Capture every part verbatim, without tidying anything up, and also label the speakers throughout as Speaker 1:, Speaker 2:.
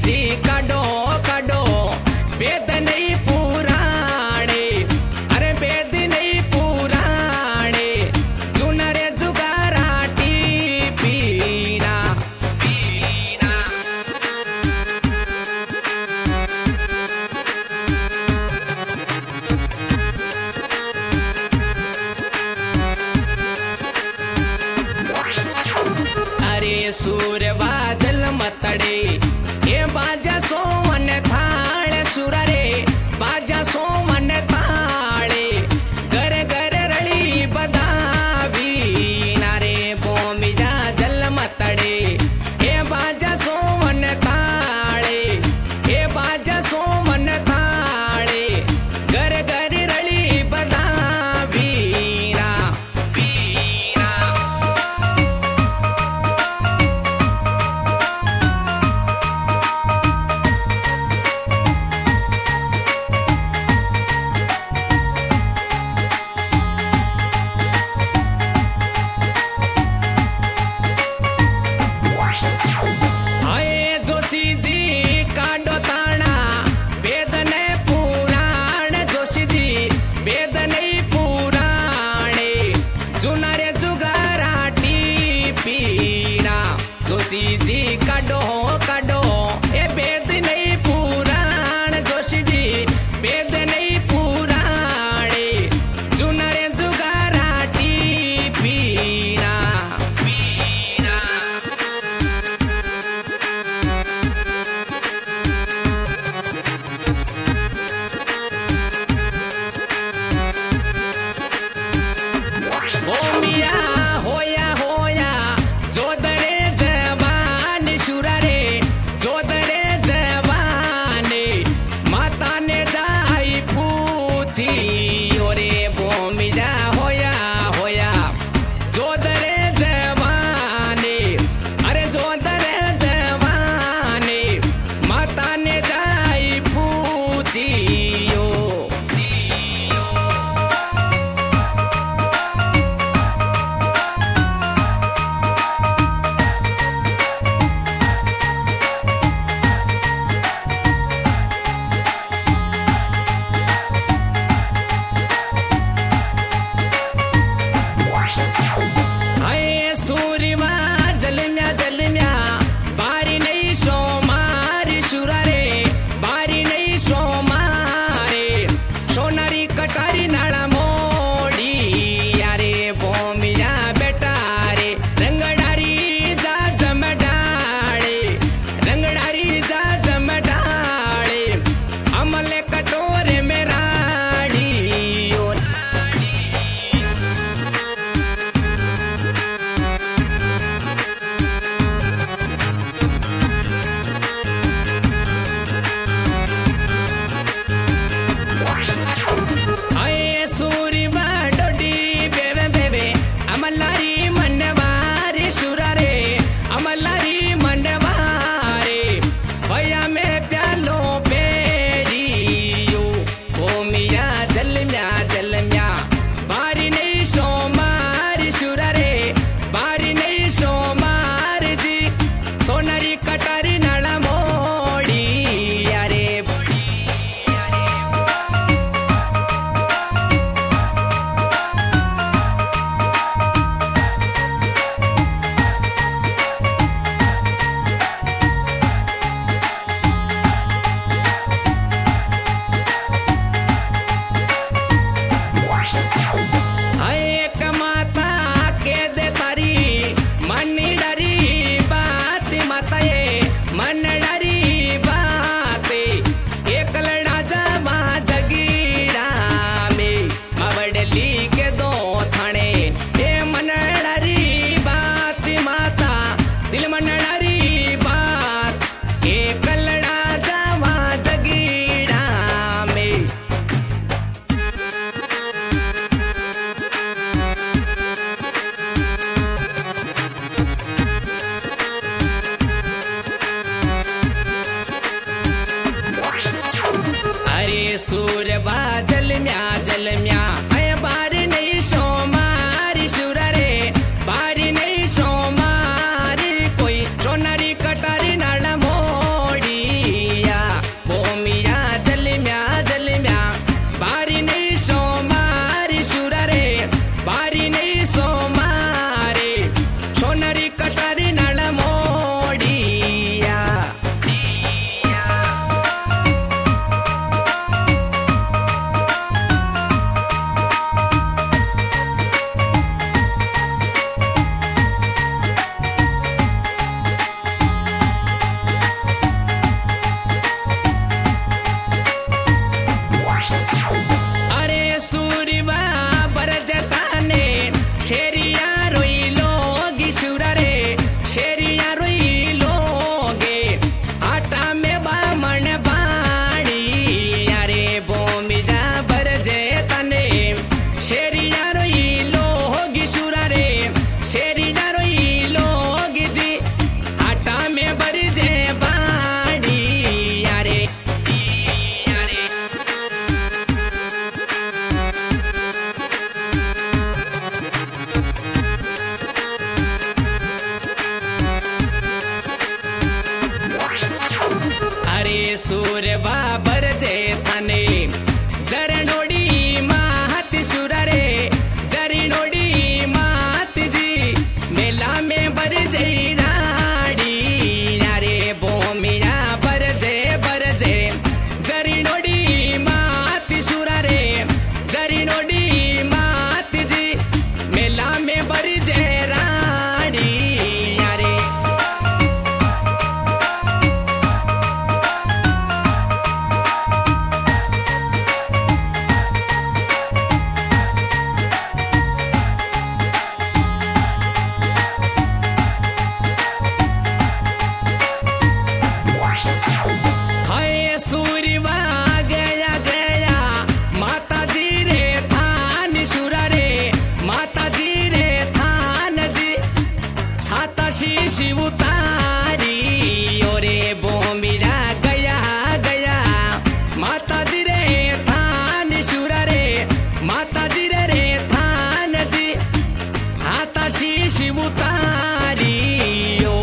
Speaker 1: जी काढो काढो वेद नहीं पुराणे अरे वेद नहीं पुराणे जुना रे जुगाराटी पीना पीना अरे सूर्य बादल मतड़े ये बाजा सोवन थाळे सुरा रे बाजा सोवन थाळे घर घर रळी बदावी नारे बोमिजा जल मतड़े ये बाजा सोवन थाळे ये बाजा सोवन थाळे घर घर रळी बदावी ना वीरा आये जोशी जी काढो ताणा वेद नहीं पुराण जोशी जी वेद नहीं पुराणे जुना रे जुगाराटी पीना जोशी जी काढो काढो ए वेद नहीं पुराण जोशी जी वेद नहीं पुराणे जुना रे जुगाराटी पीना पीना होमिया होया होया जोदरे जवान शुरा रे जोदरे जवाने माता ने जाई पूछी ओरे भूमिया होया होया जोदरे जवाने अरे जोदरे जवाने माता ने जाई पूछी ओ जियो आये सूर्यवा जलम्या जलम्या बारी नहीं सोमारी शुरा रे बारी नहीं सोमारे सोनारी कटारी नाळा मोडी यारे भूमिया बेटा रे रंगडारी जा जमडाळे रंगडारी जा जमडाळे अमले कटोरे मेराडी ओ राडी आये सूरी डोडी बेवे बेवे अमलारी मनवारे शुरा रे अमलारी मनवारे भैया में प्यालो पेरियो भूमिया जलम्या जलम्या बारी नहीं सोमारी शुरा रे बारी नहीं सोमार जी सोनारी कटारी नाला मोडी यारे बोडी यारे आये कमाता के दे तारी मनी डरी बात माता ये मन डरी बात एक लड़ा जमा जगीरा में मवडली के दो थाने ए मन डरी बात माता दिल मन डरी बात एक लड़ा जमा जगीरा में अरे सूर्य बादल म्या जल म्या अय बारी नहीं सोमारी शुरा रे बारी नहीं सोमारी कोई सोनारी कटारी नाला मोडी सूर बाबर जे थाने जरनोडी मात सुर रे जरनोडी मात जी मेला में बर जई राड़ी यारे बोमिया बर जे बर जे जरनोडी मात सुर रे जरनोडी मात जी मेला में बर जे राड़ी यारे शीशी उतारी ओरे बोमिरा गया गया माता जी रे थान सुरा रे माता जी रे रे थान जी हाथा शीशी उतारी ओ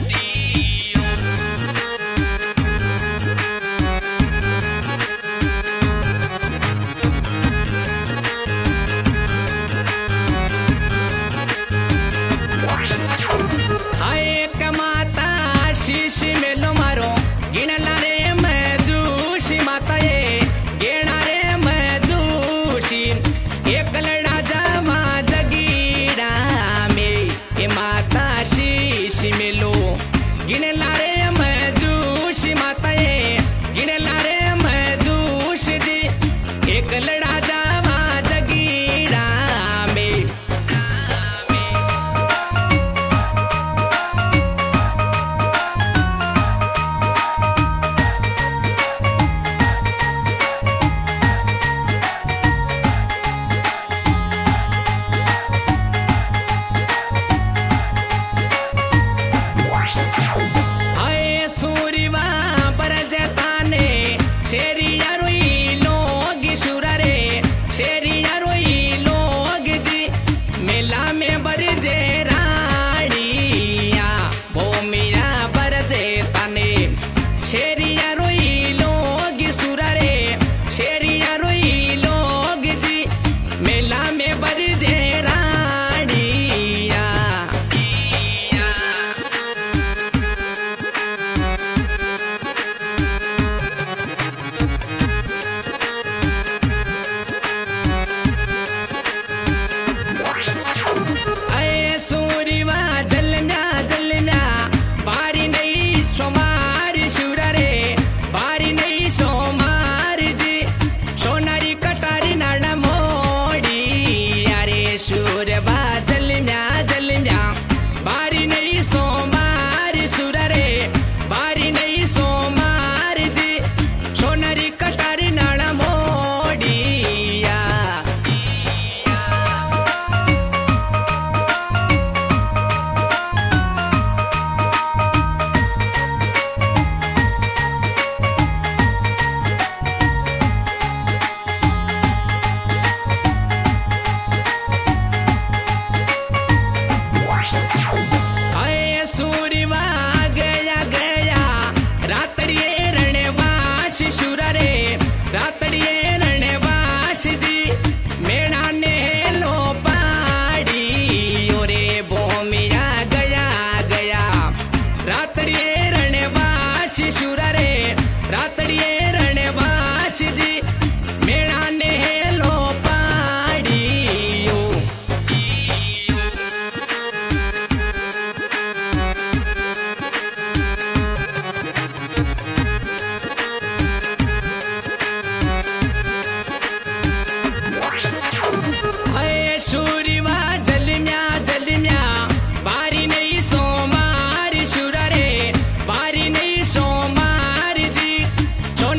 Speaker 1: शीशी मेलो मारो गिनला रे मैं जूशी माता ये गिना रे मैं जूशी एक लड़ा जमा जगीरा में के माता शीशी मेलो गिनला रे मैं जूशी माता ये गिनला रे मैं जूशी जी एक लड़ा जमा जगीरा में शेरिया रोई लोग सुरा रे शेरिया रोई लोग जी मेला में बर जे राड़िया अये सूरीवा जलम्या जलम्या बारी नहीं सोमारी सुरा रे बारी नहीं सोमारी जी सोनारी कटारी नाला मोड़ी यारे सूर बा जलम्या जलम्या बारी नहीं सोमारी सुरा रे बारी नहीं सोमारी जी सोनारी कटारी नाला मोड़ी या रातड़िए रणवास जी मेरा ने लो पाड़ी ओरे बोमिया गया गया रातड़िए रणवास सुरा रे रातड़िए रणवास जी मेरा ने लो पाड़ी ओ सूरीवा जलम्या जलम्या बारी नहीं सोमारी सुरा रे बारी नहीं सोमारी जी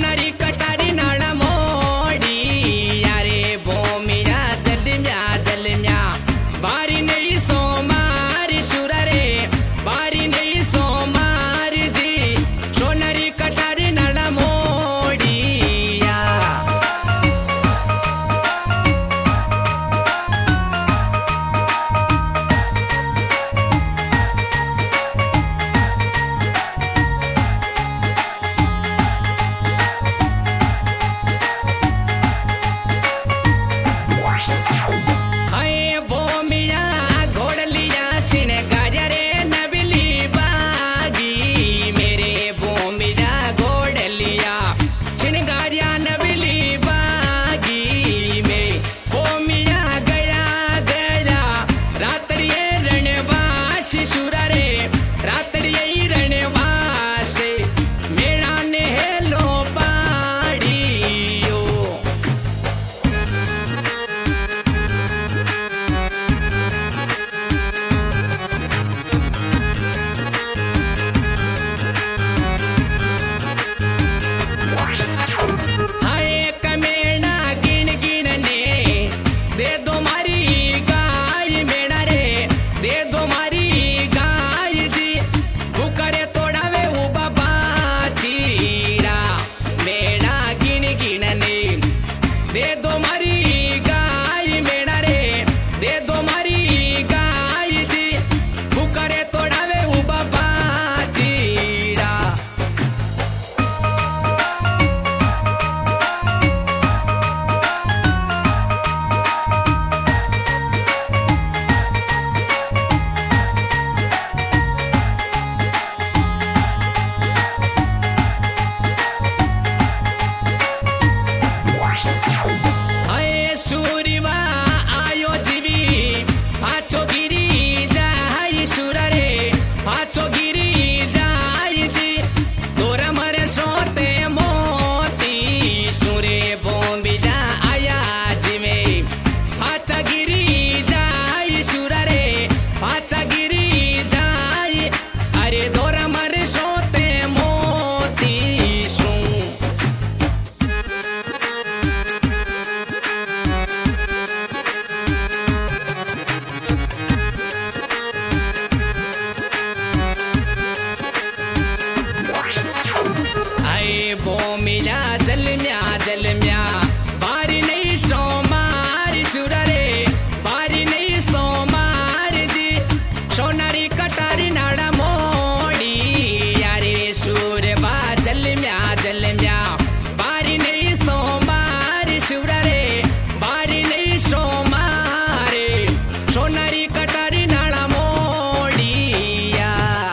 Speaker 1: जलम्या बारी नहीं सोमार शुर रे बारी नहीं सोमार जी सोनारी कटारी नाड़ा मोड़ी यारे शुर बा जलम्या जलम्या बारी नहीं सोमार शुर रे बारी नहीं सोमारे सोनारी कटारी नाड़ा मोड़िया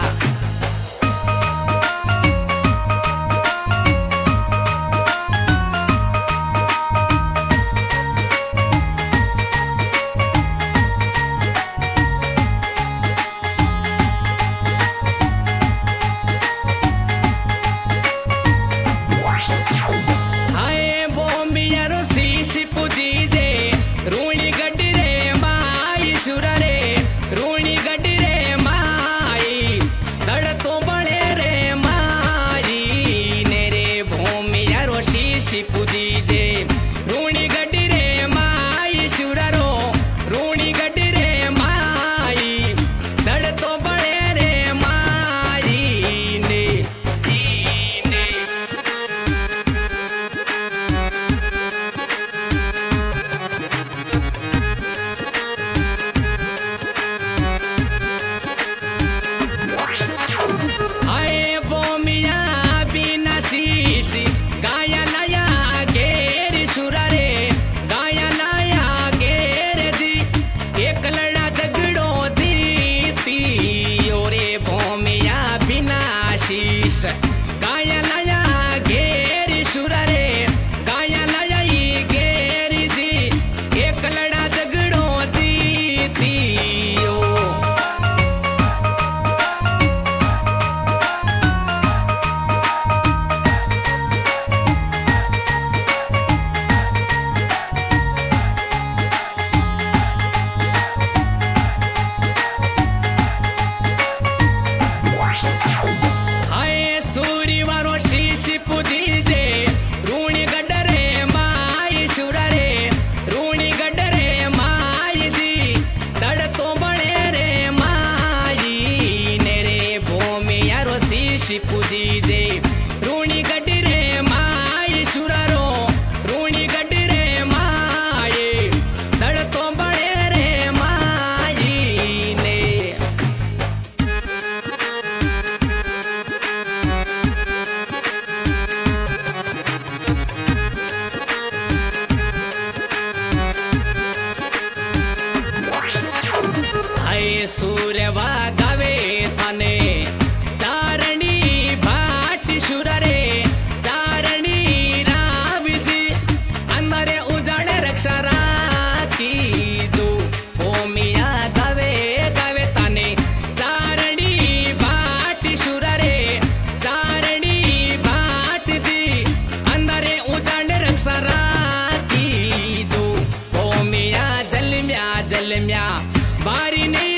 Speaker 1: पूजी जे रूणी गड्डी रे माई शुरारो रूणी गड्डी रे माई दड़ तो बड़े रे माई ने ने आए वो मिया बिना शीशी गाया लाया गेर शुरा रे गाया लाया गेर जी एक लड़ा झगड़ो जीती ओरे भूमिया बिना शीश गाया लाया गेर शुरा रे गाया लाया गेर जी एक लड़ा झगड़ो जीती ओ पूजी जे रूणी गड्ड रे माई शुर रे रूणी गड्ड रे माई जी दड़ तो बड़े रे माई नेरे भूमि यारो शीशी पूजी जे रूणी गड्डी रे माई शुर रो रूणी गड्डी रे माई दड़ तो बड़े रे माई ने सूर्यवा गावे थाने चारणी भाट शुर रे चारणी रावजी अंदरे उजाड़े रक्षा राखी जो भूमिया गावे गावे थाने चारणी भाट शुर रे चारणी भाट जी अंदरे उजाड़े रक्षा राखी जो भूमिया जलम्या जलम्या बारी नहीं